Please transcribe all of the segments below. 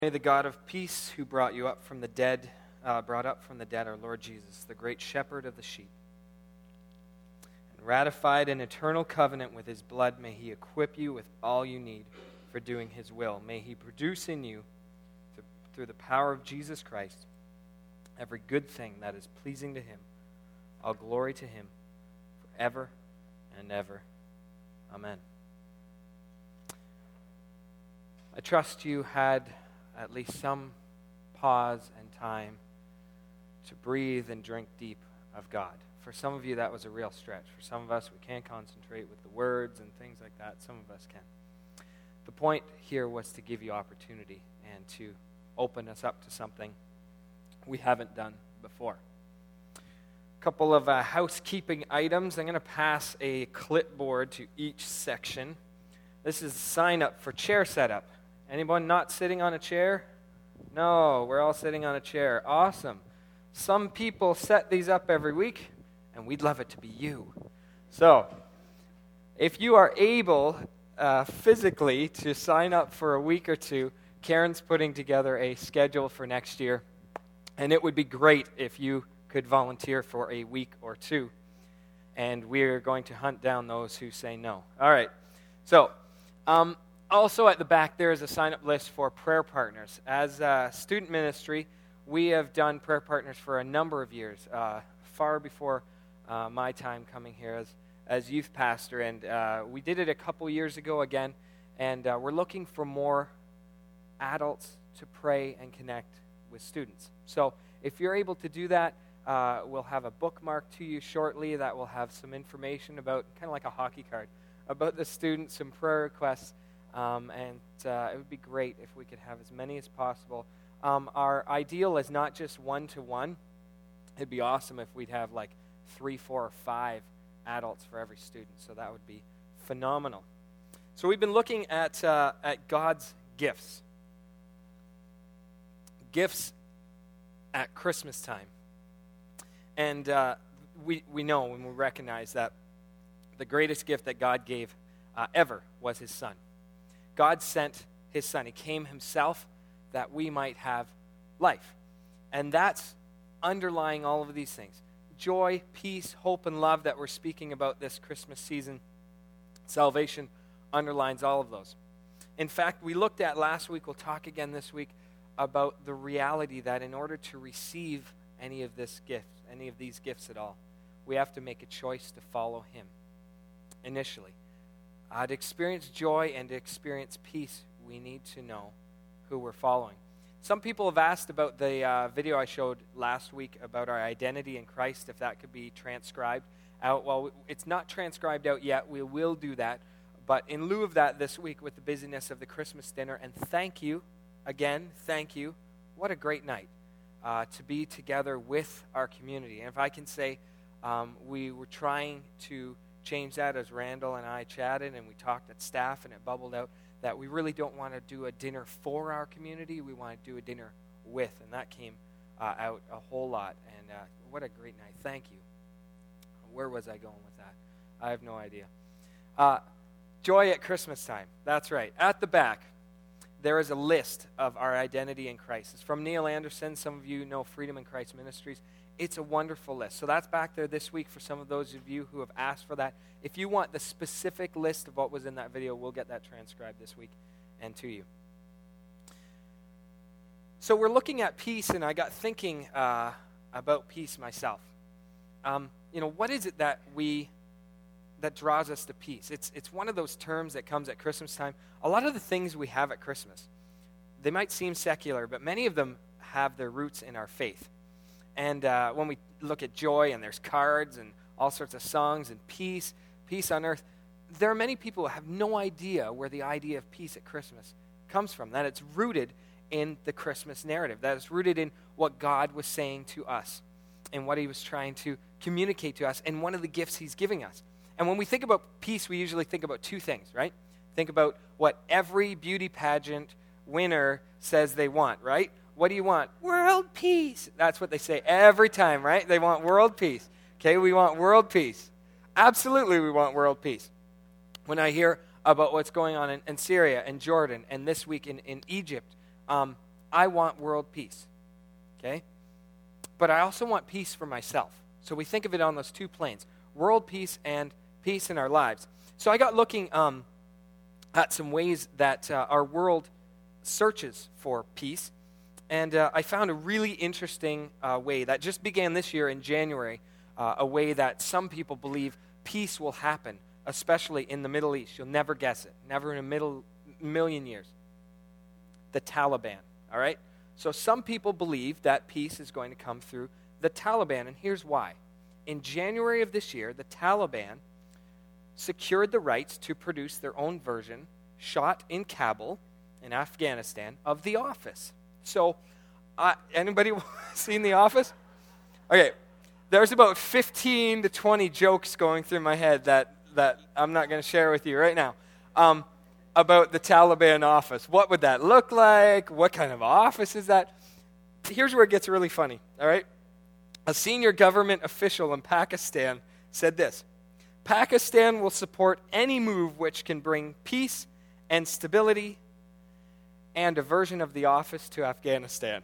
May the God of peace, who brought up from the dead our Lord Jesus, the great shepherd of the sheep, and ratified an eternal covenant with his blood, may he equip you with all you need for doing his will. May he produce in you, through the power of Jesus Christ, every good thing that is pleasing to him. All glory to him forever and ever. Amen. I trust you had at least some pause and time to breathe and drink deep of God. For some of you, that was a real stretch. For some of us, we can't concentrate with the words and things like that. Some of us can. The point here was to give you opportunity and to open us up to something we haven't done before. A couple of housekeeping items. I'm going to pass a clipboard to each section. This is sign up for chair setup. Anyone not sitting on a chair? No, we're all sitting on a chair. Awesome. Some people set these up every week, and we'd love it to be you. So, if you are able physically to sign up for a week or two, Karen's putting together a schedule for next year, and it would be great if you could volunteer for a week or two, and we're going to hunt down those who say no. All right. So, also at the back, there is a sign-up list for prayer partners. As a student ministry, we have done prayer partners for a number of years, far before my time coming here as youth pastor. And we did it a couple years ago again, and we're looking for more adults to pray and connect with students. So if you're able to do that, we'll have a bookmark to you shortly that will have some information about, kind of like a hockey card, about the students, some prayer requests. It would be great if we could have as many as possible. Our ideal is not just one-to-one. It'd be awesome if we'd have like 3, 4, or 5 adults for every student. So that would be phenomenal. So we've been looking at God's gifts. Gifts at Christmas time. And we know when we recognize that the greatest gift that God gave ever was his Son. God sent his Son. He came himself that we might have life. And that's underlying all of these things. Joy, peace, hope, and love that we're speaking about this Christmas season. Salvation underlines all of those. In fact, we looked at last week, we'll talk again this week, about the reality that in order to receive any of these gifts at all, we have to make a choice to follow him initially. To experience joy and to experience peace, we need to know who we're following. Some people have asked about the video I showed last week about our identity in Christ, if that could be transcribed out. Well, it's not transcribed out yet. We will do that. But in lieu of that this week with the busyness of the Christmas dinner, and thank you, again, thank you. What a great night to be together with our community. And if I can say, we were trying to change that as Randall and I chatted and we talked at staff, and it bubbled out that we really don't want to do a dinner for our community. We want to do a dinner with, and that came out a whole lot. And what a great night. Thank you. Where was I going with that? I have no idea. Joy at Christmas time. That's right. At the back, there is a list of our identity in Christ. It's from Neil Anderson. Some of you know Freedom in Christ Ministries. It's a wonderful list. So that's back there this week for some of those of you who have asked for that. If you want the specific list of what was in that video, we'll get that transcribed this week and to you. So we're looking at peace, and I got thinking about peace myself. What is it that draws us to peace? It's one of those terms that comes at Christmas time. A lot of the things we have at Christmas, they might seem secular, but many of them have their roots in our faith. And when we look at joy, and there's cards and all sorts of songs and peace on earth, there are many people who have no idea where the idea of peace at Christmas comes from, that it's rooted in the Christmas narrative, that it's rooted in what God was saying to us and what he was trying to communicate to us and one of the gifts he's giving us. And when we think about peace, we usually think about two things, right? Think about what every beauty pageant winner says they want, right? What do you want? World peace. That's what they say every time, right? They want world peace. Okay, we want world peace. Absolutely, we want world peace. When I hear about what's going on in Syria and Jordan and this week in Egypt, I want world peace, okay? But I also want peace for myself. So we think of it on those two planes, world peace and peace in our lives. So I got looking at some ways that our world searches for peace, and I found a really interesting way that just began this year in January, a way that some people believe peace will happen, especially in the Middle East. You'll never guess it, never in a million years. The Taliban, all right? So some people believe that peace is going to come through the Taliban, and here's why. In January of this year, the Taliban secured the rights to produce their own version, shot in Kabul, in Afghanistan, of The Office. So, anybody seen The Office? Okay, there's about 15 to 20 jokes going through my head that I'm not going to share with you right now about the Taliban office. What would that look like? What kind of office is that? Here's where it gets really funny, all right? A senior government official in Pakistan said this: Pakistan will support any move which can bring peace and stability and a version of The Office to Afghanistan.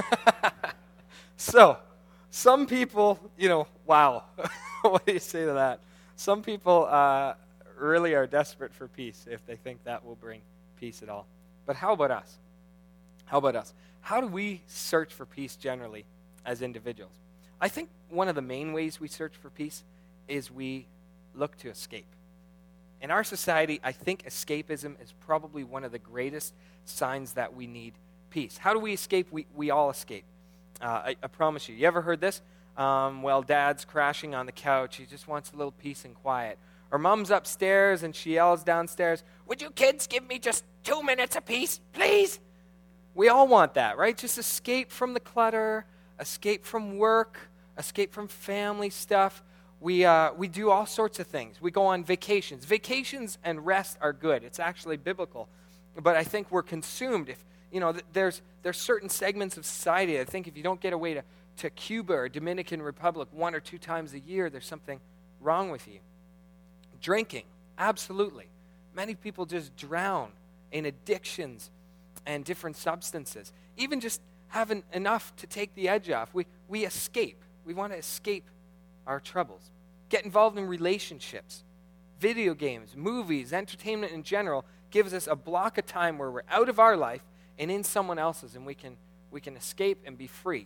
So, some people, wow, what do you say to that? Some people really are desperate for peace if they think that will bring peace at all. But how about us? How do we search for peace generally as individuals? I think one of the main ways we search for peace is we look to escape. In our society, I think escapism is probably one of the greatest signs that we need peace. How do we escape? We all escape. I promise you. You ever heard this? Well, Dad's crashing on the couch. He just wants a little peace and quiet. Or Mom's upstairs and she yells downstairs, "Would you kids give me just 2 minutes apiece, please?" We all want that, right? Just escape from the clutter, escape from work, escape from family stuff. We do all sorts of things. We go on vacations. Vacations and rest are good. It's actually biblical. But I think we're consumed. If there's certain segments of society, I think if you don't get away to Cuba or Dominican Republic 1 or 2 times a year, there's something wrong with you. Drinking, absolutely. Many people just drown in addictions and different substances. Even just having enough to take the edge off. We escape. We want to escape our troubles. Get involved in relationships. Video games, movies, entertainment in general gives us a block of time where we're out of our life and in someone else's, and we can escape and be free.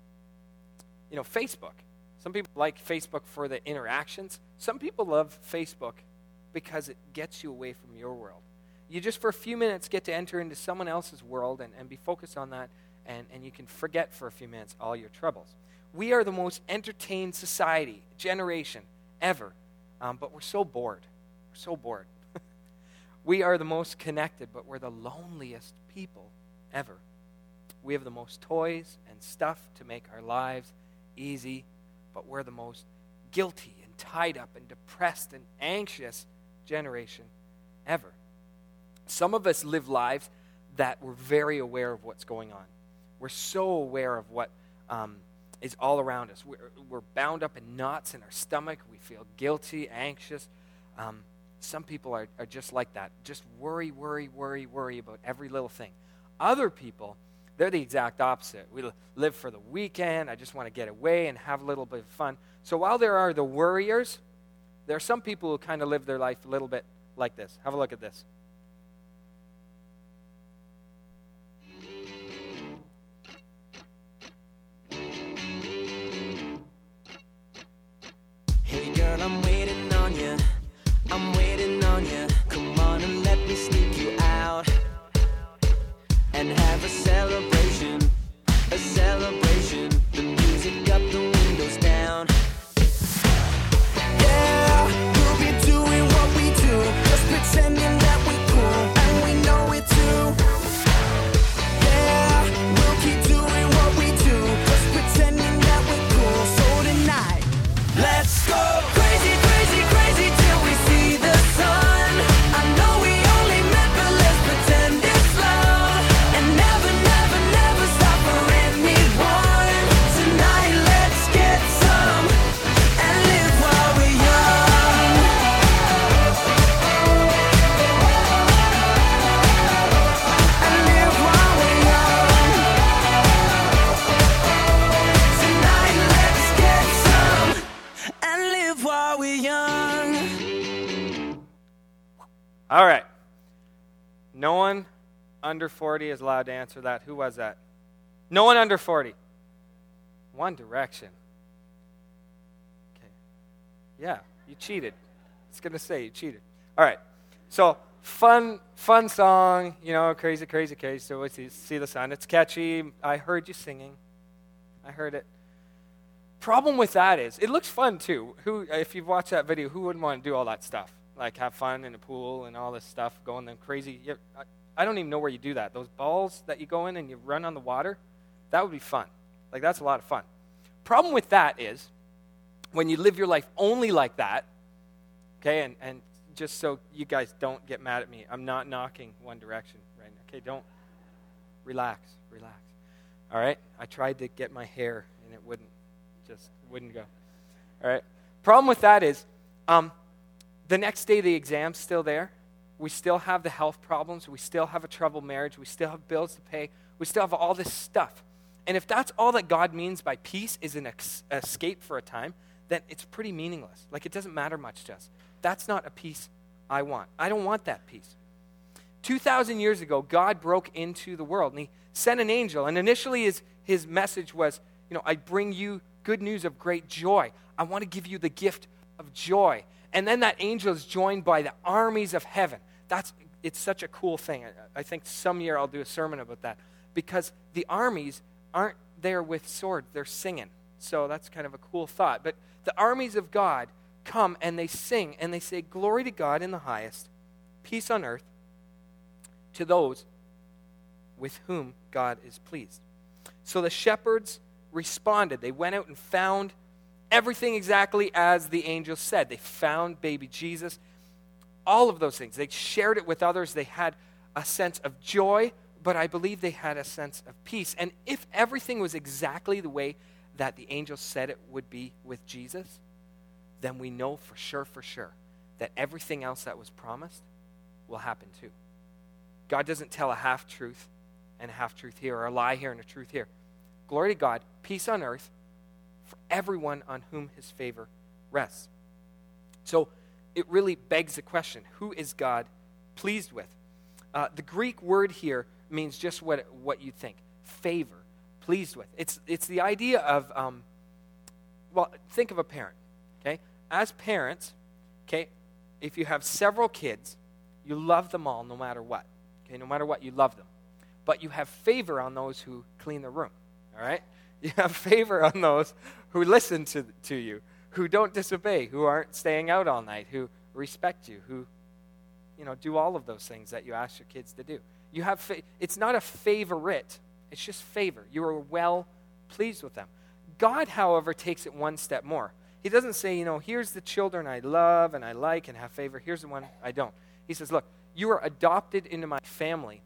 Facebook. Some people like Facebook for the interactions. Some people love Facebook because it gets you away from your world. You just for a few minutes get to enter into someone else's world and be focused on that, and you can forget for a few minutes all your troubles. We are the most entertained society, generation, ever, but we're so bored. We're so bored. We are the most connected, but we're the loneliest people ever. We have the most toys and stuff to make our lives easy, but we're the most guilty and tied up and depressed and anxious generation ever. Some of us live lives that we're very aware of what's going on. We're so aware of what is all around us. We're bound up in knots in our stomach. We feel guilty, anxious. Some people are just like that. Just worry about every little thing. Other people, they're the exact opposite. We live for the weekend. I just want to get away and have a little bit of fun. So while there are the worriers, there are some people who kind of live their life a little bit like this. Have a look at this. Hey girl, I'm waiting on you. I'm waiting on you. Come on and let me sneak you out and have a celebration, a celebration. The music up, the windows down. Yeah, we'll be doing what we do, just pretending that we're cool, and we know it too. Yeah, we'll keep doing what we do, just pretending that we're cool. So tonight, let's go crazy, crazy, crazy till we see the sun. I know we only met, but let's pretend it's love, and never, never, never stop for anyone. Tonight, let's get some and live while we're young. under 40 is allowed to answer that. Who was that? No one under 40. One Direction. Okay. Yeah, you cheated. I was going to say you cheated. All right. So, fun song, crazy, crazy, crazy. So, we see the sun. It's catchy. I heard you singing. I heard it. Problem with that is, it looks fun too. If you've watched that video, who wouldn't want to do all that stuff? Like have fun in a pool and all this stuff, going them crazy. I don't even know where you do that. Those balls that you go in and you run on the water, that would be fun. Like that's a lot of fun. Problem with that is, when you live your life only like that, okay, and just so you guys don't get mad at me, I'm not knocking One Direction right now. Okay, don't. Relax. All right? I tried to get my hair and it wouldn't go. All right? Problem with that is, the next day the exam's still there. We still have the health problems. We still have a troubled marriage. We still have bills to pay. We still have all this stuff. And if that's all that God means by peace is an escape for a time, then it's pretty meaningless. Like it doesn't matter much to us. That's not a peace I want. I don't want that peace. 2,000 years ago, God broke into the world and he sent an angel. And initially his message was, I bring you good news of great joy. I want to give you the gift of joy. And then that angel is joined by the armies of heaven. It's such a cool thing. I think some year I'll do a sermon about that. Because the armies aren't there with swords. They're singing. So that's kind of a cool thought. But the armies of God come and they sing and they say, glory to God in the highest, peace on earth to those with whom God is pleased. So the shepherds responded. They went out and found everything exactly as the angel said. They found baby Jesus. All of those things. They shared it with others. They had a sense of joy, but I believe they had a sense of peace. And if everything was exactly the way that the angel said it would be with Jesus, then we know for sure that everything else that was promised will happen too. God doesn't tell a half-truth and a half-truth here, or a lie here and a truth here. Glory to God, peace on earth for everyone on whom his favor rests. So it really begs the question, who is God pleased with? The Greek word here means just what you think. Favor, pleased with. It's the idea of, think of a parent, okay? As parents, okay, if you have several kids, you love them all no matter what. Okay, no matter what, you love them. But you have favor on those who clean the room, all right? You have favor on those who listen to you, who don't disobey, who aren't staying out all night, who respect you, who, do all of those things that you ask your kids to do. You have it's not a favorite, it's just favor. You are well pleased with them. God, however, takes it one step more. He doesn't say, here's the children I love and I like and have favor. Here's the one I don't. He says, look, you are adopted into my family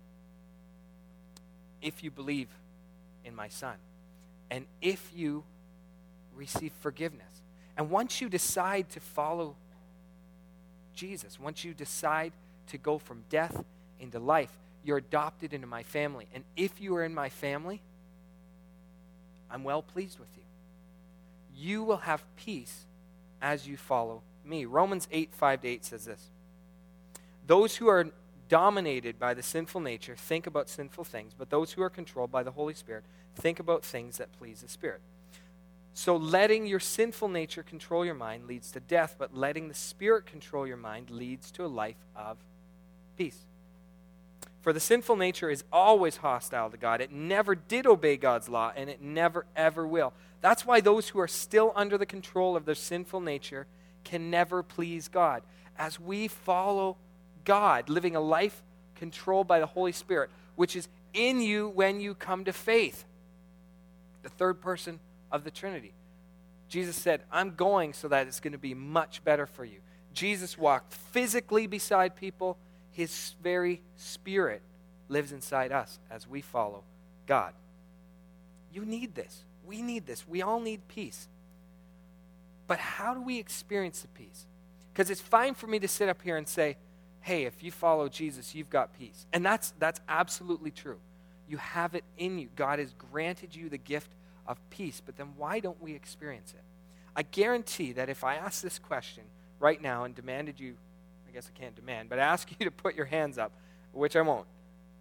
if you believe in my son and if you receive forgiveness. And once you decide to follow Jesus, once you decide to go from death into life, you're adopted into my family. And if you are in my family, I'm well pleased with you. You will have peace as you follow me. Romans 8:5-8 says this. Those who are dominated by the sinful nature think about sinful things, but those who are controlled by the Holy Spirit think about things that please the Spirit. So letting your sinful nature control your mind leads to death, but letting the Spirit control your mind leads to a life of peace. For the sinful nature is always hostile to God. It never did obey God's law, and it never, ever will. That's why those who are still under the control of their sinful nature can never please God. As we follow God, living a life controlled by the Holy Spirit, which is in you when you come to faith, the third person of the Trinity. Jesus said, I'm going so that it's going to be much better for you. Jesus walked physically beside people. His very Spirit lives inside us as we follow God. You need this. We need this. We all need peace. But how do we experience the peace? Because it's fine for me to sit up here and say, hey, if you follow Jesus, you've got peace. And that's absolutely true. You have it in you. God has granted you the gift of peace. But then why don't we experience it? I guarantee that if I ask this question right now and demanded you, I guess I can't demand, but ask you to put your hands up, which I won't.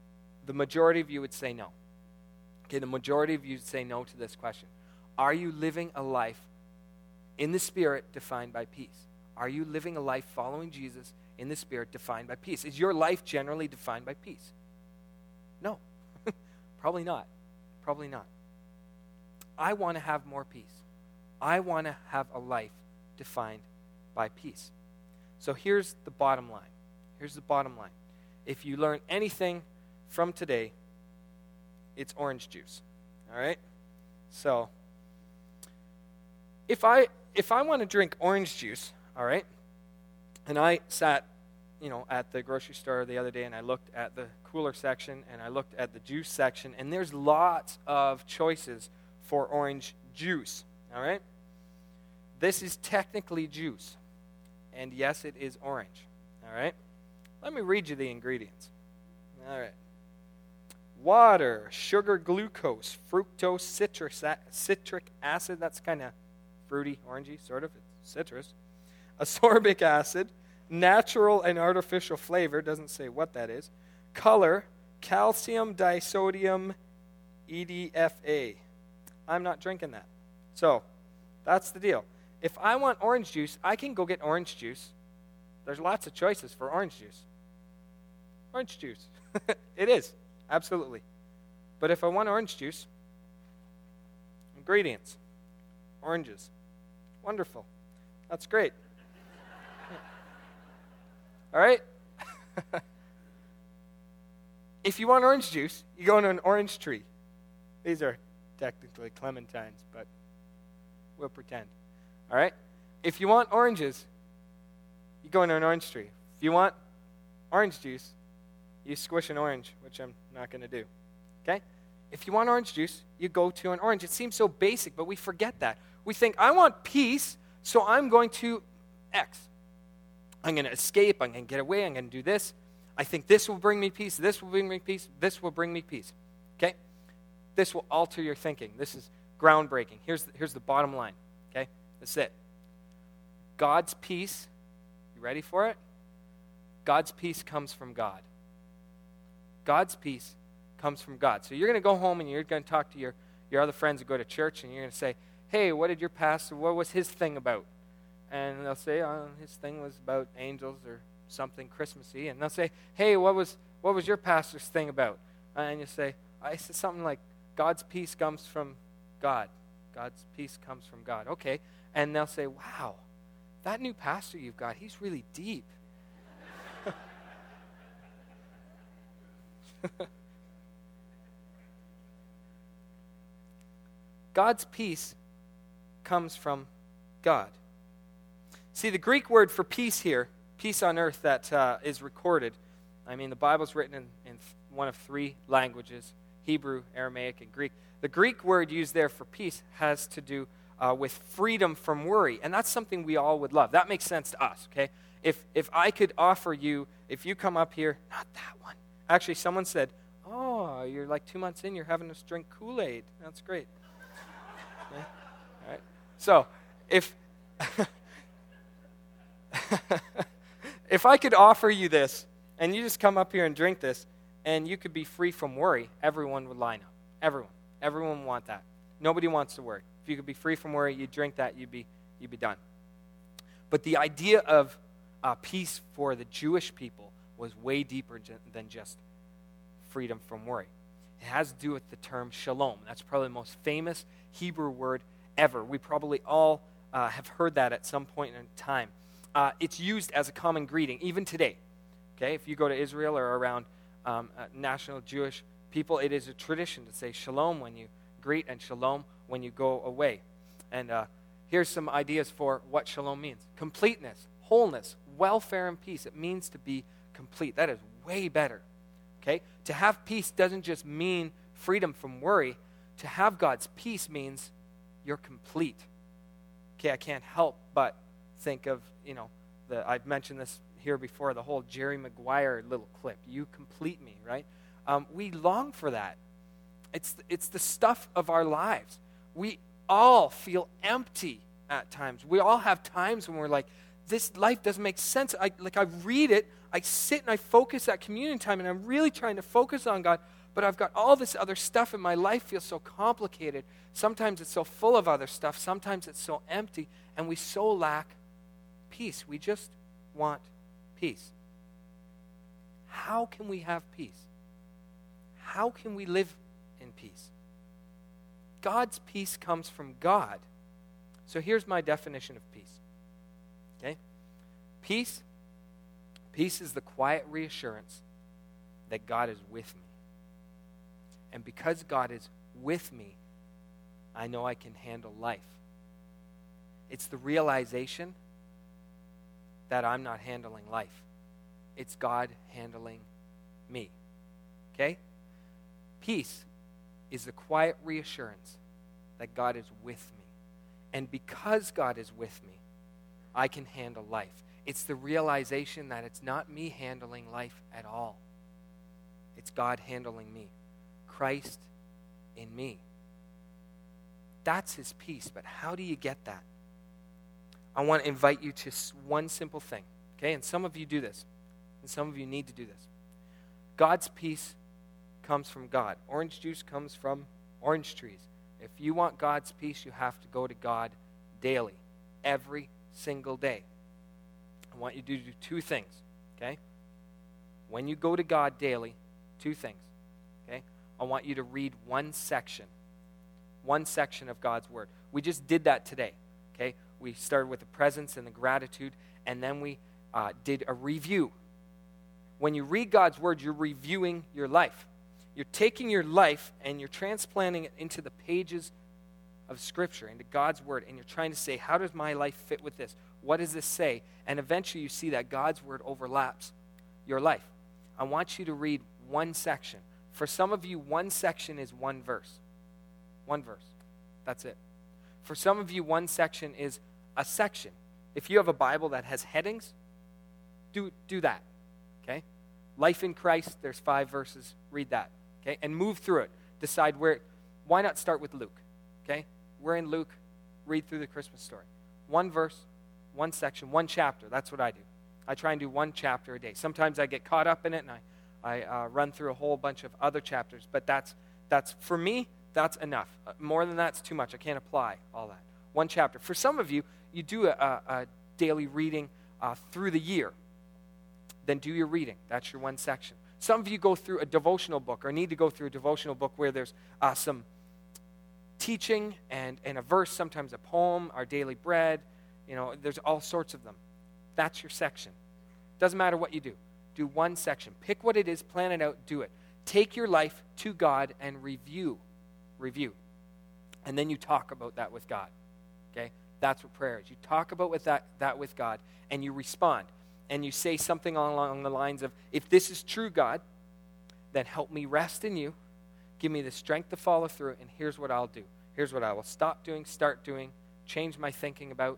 the majority of you would say no. Okay, the majority of you would say no to this question. Are you living a life in the Spirit defined by peace? Are you living a life following Jesus in the Spirit defined by peace? Is your life generally defined by peace? No. Probably not. Probably not. I want to have more peace. I want to have a life defined by peace. So here's the bottom line. Here's the bottom line. If you learn anything from today, it's orange juice. All right? So if I want to drink orange juice, all right, and I sat, at the grocery store the other day and I looked at the cooler section and I looked at the juice section, and there's lots of choices for orange juice, all right? This is technically juice, and yes, it is orange, all right? Let me read you the ingredients. All right. Water, sugar, glucose, fructose, citric acid, that's kind of fruity, orangey, sort of, it's citrus. Ascorbic acid, natural and artificial flavor, doesn't say what that is. Color, calcium disodium EDFA. I'm not drinking that. So, that's the deal. If I want orange juice, I can go get orange juice. There's lots of choices for orange juice. Orange juice. It is, absolutely. But if I want orange juice, ingredients, oranges. Wonderful. That's great. All right? If you want orange juice, you go to an orange tree. These are technically clementines, but we'll pretend. All right? If you want oranges, you go into an orange tree. If you want orange juice, you squish an orange, which I'm not going to do. Okay? If you want orange juice, you go to an orange. It seems so basic, but we forget that. We think, I want peace, so I'm going to X. I'm going to escape. I'm going to get away. I'm going to do this. I think this will bring me peace. This will bring me peace. This will bring me peace. Okay? This will alter your thinking. This is groundbreaking. Here's the bottom line. Okay? That's it. God's peace, you ready for it? God's peace comes from God. God's peace comes from God. So you're going to go home and you're going to talk to your other friends who go to church, and you're going to say, hey, what did your pastor, what was his thing about? And they'll say, his thing was about angels or something Christmassy. And they'll say, hey, what was your pastor's thing about? And you say, I said something like, God's peace comes from God. God's peace comes from God. Okay. And they'll say, wow, that new pastor you've got, he's really deep. God's peace comes from God. See, the Greek word for peace here, peace on earth that is recorded, the Bible's written in one of three languages, Hebrew, Aramaic, and Greek. The Greek word used there for peace has to do with freedom from worry, and that's something we all would love. That makes sense to us, okay? If I could offer you, if you come up here, not that one. Actually, someone said, oh, you're like 2 months in, you're having us drink Kool-Aid. That's great. Okay? All right. So, if I could offer you this, and you just come up here and drink this, and you could be free from worry, everyone would line up. Everyone would want that. Nobody wants to worry. If you could be free from worry, you drink that, you'd be done. But the idea of peace for the Jewish people was way deeper than just freedom from worry. It has to do with the term shalom. That's probably the most famous Hebrew word ever. We probably all have heard that at some point in time. It's used as a common greeting, even today. Okay, if you go to Israel or around national Jewish people, it is a tradition to say shalom when you greet and shalom when you go away. And here's some ideas for what shalom means. Completeness, wholeness, welfare, and peace. It means to be complete. That is way better. Okay? To have peace doesn't just mean freedom from worry. To have God's peace means you're complete. Okay, I can't help but think of, I've mentioned this here before, the whole Jerry Maguire little clip. You complete me, right? We long for that. It's the stuff of our lives. We all feel empty at times. We all have times when we're like, this life doesn't make sense. I read it, I sit and I focus at communion time, and I'm really trying to focus on God, but I've got all this other stuff, and my life feels so complicated. Sometimes it's so full of other stuff. Sometimes it's so empty, and we so lack peace. We just want peace. How can we have peace? How can we live in peace? God's peace comes from God. So here's my definition of peace. Okay? Peace is the quiet reassurance that God is with me. And because God is with me, I know I can handle life. It's the realization that I'm not handling life. It's God handling me. Okay? Peace is the quiet reassurance that God is with me. And because God is with me, I can handle life. It's the realization that it's not me handling life at all. It's God handling me. Christ in me. That's his peace. But how do you get that? I want to invite you to one simple thing. Okay? And some of you do this. And some of you need to do this. God's peace comes from God. Orange juice comes from orange trees. If you want God's peace, you have to go to God daily, every single day. I want you to do two things, okay? When you go to God daily, two things, okay? I want you to read one section of God's Word. We just did that today, okay? We started with the presence and the gratitude, and then we did a review. When you read God's Word, you're reviewing your life. You're taking your life and you're transplanting it into the pages of Scripture, into God's Word, and you're trying to say, how does my life fit with this? What does this say? And eventually you see that God's Word overlaps your life. I want you to read one section. For some of you, one section is one verse. One verse. That's it. For some of you, one section is a section. If you have a Bible that has headings, do that. Okay? Life in Christ, there's 5 verses. Read that. Okay? And move through it. Decide where. Why not start with Luke? Okay? We're in Luke. Read through the Christmas story. One verse, one section, one chapter. That's what I do. I try and do one chapter a day. Sometimes I get caught up in it and I run through a whole bunch of other chapters. But that's for me, that's enough. More than that's too much. I can't apply all that. One chapter. For some of you, you do a daily reading through the year. Then do your reading. That's your one section. Some of you go through a devotional book or need to go through a devotional book where there's some teaching and a verse, sometimes a poem, our daily bread. You know, there's all sorts of them. That's your section. Doesn't matter what you do. Do one section. Pick what it is, plan it out, do it. Take your life to God and review. And then you talk about that with God. Okay? That's what prayer is. You talk about that with God and you respond. And you say something along the lines of, if this is true, God, then help me rest in you. Give me the strength to follow through, and here's what I'll do. Here's what I will stop doing, start doing, change my thinking about.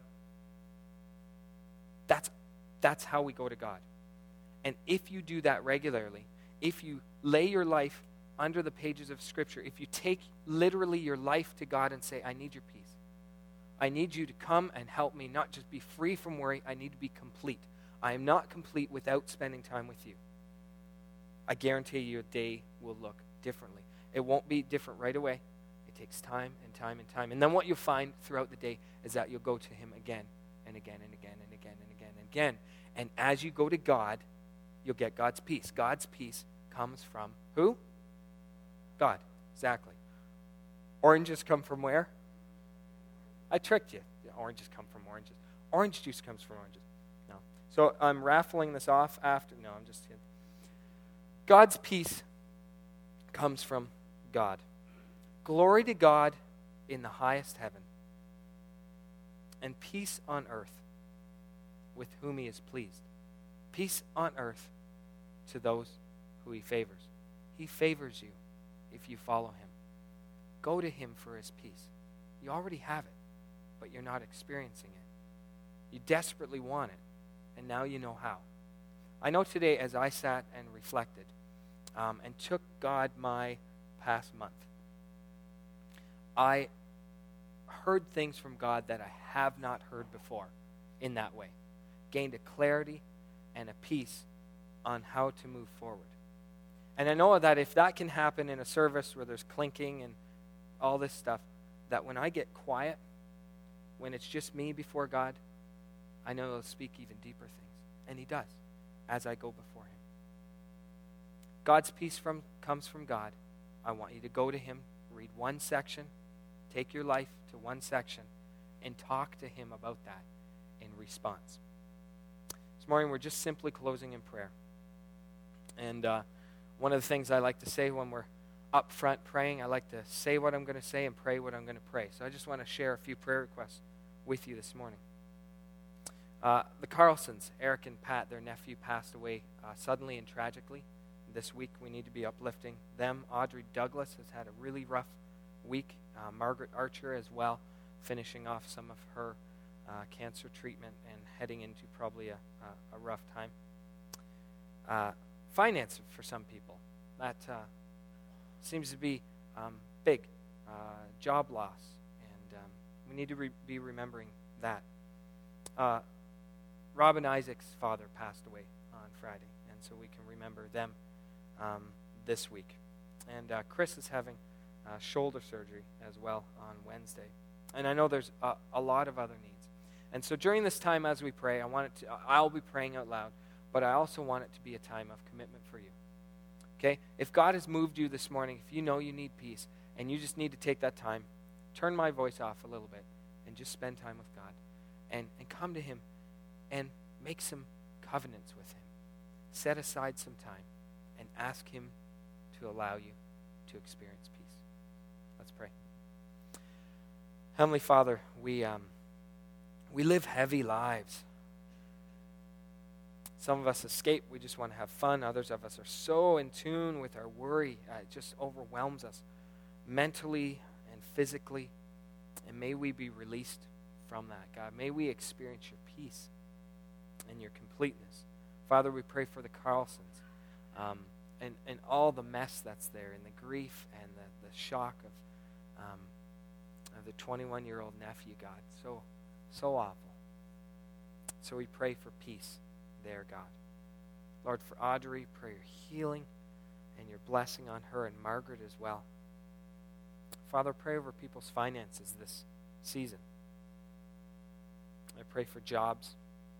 That's how we go to God. And if you do that regularly, if you lay your life under the pages of Scripture, if you take literally your life to God and say, I need your peace. I need you to come and help me not just be free from worry, I need to be complete. I am not complete without spending time with you. I guarantee you a day will look differently. It won't be different right away. It takes time and time and time. And then what you'll find throughout the day is that you'll go to him again and again and again and again and again and again. And as you go to God, you'll get God's peace. God's peace comes from who? God. Exactly. Oranges come from where? I tricked you. Oranges come from oranges. Orange juice comes from oranges. No. So I'm raffling this off after. No, I'm just kidding. God's peace comes from God. Glory to God in the highest heaven, and peace on earth with whom he is pleased. Peace on earth to those who he favors. He favors you if you follow him. Go to him for his peace. You already have it, but you're not experiencing it. You desperately want it, and now you know how. I know today as I sat and reflected and took God my past month, I heard things from God that I have not heard before in that way. gained a clarity and a peace on how to move forward. And I know that if that can happen in a service where there's clinking and all this stuff, that when I get quiet, when it's just me before God, I know He'll speak even deeper things. And He does as I go before Him. God's peace comes from God. I want you to go to Him, read one section, take your life to one section, and talk to Him about that in response. This morning we're just simply closing in prayer. And one of the things I like to say when we're up front praying, I like to say what I'm going to say and pray what I'm going to pray. So I just want to share a few prayer requests with you this morning. The Carlsons, Eric and Pat, their nephew, passed away suddenly and tragically. This week we need to be uplifting them. Audrey Douglas has had a really rough week. Margaret Archer as well, finishing off some of her cancer treatment and heading into probably a rough time. Finance for some people. That seems to be big. Job loss. And we need to be remembering that. Robin Isaac's father passed away on Friday, and so we can remember them this week. And Chris is having shoulder surgery as well on Wednesday. And I know there's a lot of other needs. And so during this time as we pray, I'll be praying out loud, but I also want it to be a time of commitment for you. Okay? If God has moved you this morning, if you know you need peace, and you just need to take that time, turn my voice off a little bit, and just spend time with God. And come to Him and make some covenants with Him. Set aside some time and ask Him to allow you to experience peace. Let's pray. Heavenly Father, we live heavy lives. Some of us escape. We just want to have fun. Others of us are so in tune with our worry. It just overwhelms us mentally and physically. And may we be released from that, God. May we experience your peace and your completeness. Father, we pray for the Carlsons and all the mess that's there and the grief and the shock of the 21-year-old nephew, God. So awful. So we pray for peace there, God. Lord, for Audrey, pray your healing and your blessing on her and Margaret as well. Father, pray over people's finances this season. I pray for jobs,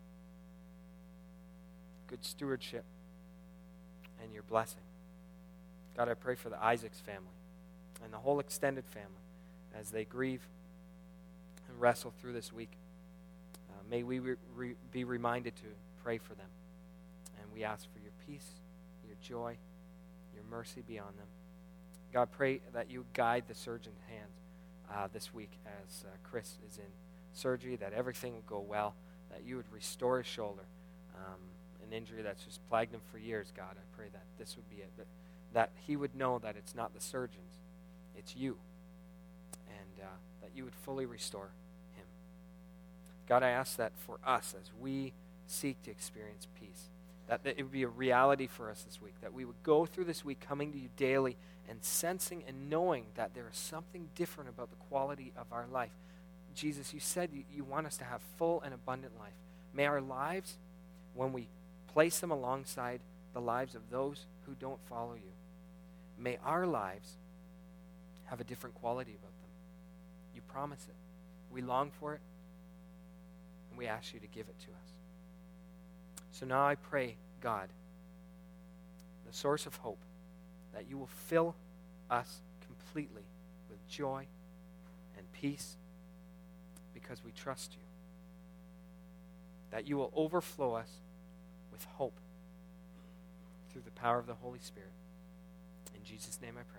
good stewardship, and your blessing. God, I pray for the Isaacs family and the whole extended family as they grieve and wrestle through this week. May we be reminded to pray for them. And we ask for your peace, your joy, your mercy be on them. God, pray that you guide the surgeon's hands this week as Chris is in surgery, that everything would go well, that you would restore his shoulder, an injury that's just plagued him for years, God. I pray that this would be it, that he would know that it's not the surgeons, it's you, and that you would fully restore him. God, I ask that for us as we seek to experience peace, that it would be a reality for us this week, that we would go through this week coming to you daily and sensing and knowing that there is something different about the quality of our life. Jesus, you said you want us to have full and abundant life. May our lives, when we place them alongside the lives of those who don't follow you, may our lives have a different quality about them. You promise it. We long for it, and we ask you to give it to us. So now I pray, God, the source of hope, that you will fill us completely with joy and peace because we trust you. That you will overflow us with hope through the power of the Holy Spirit. In Jesus' name I pray.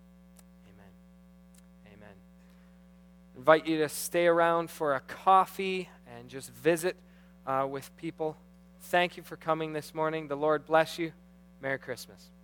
Amen. Amen. I invite you to stay around for a coffee and just visit with people. Thank you for coming this morning. The Lord bless you. Merry Christmas.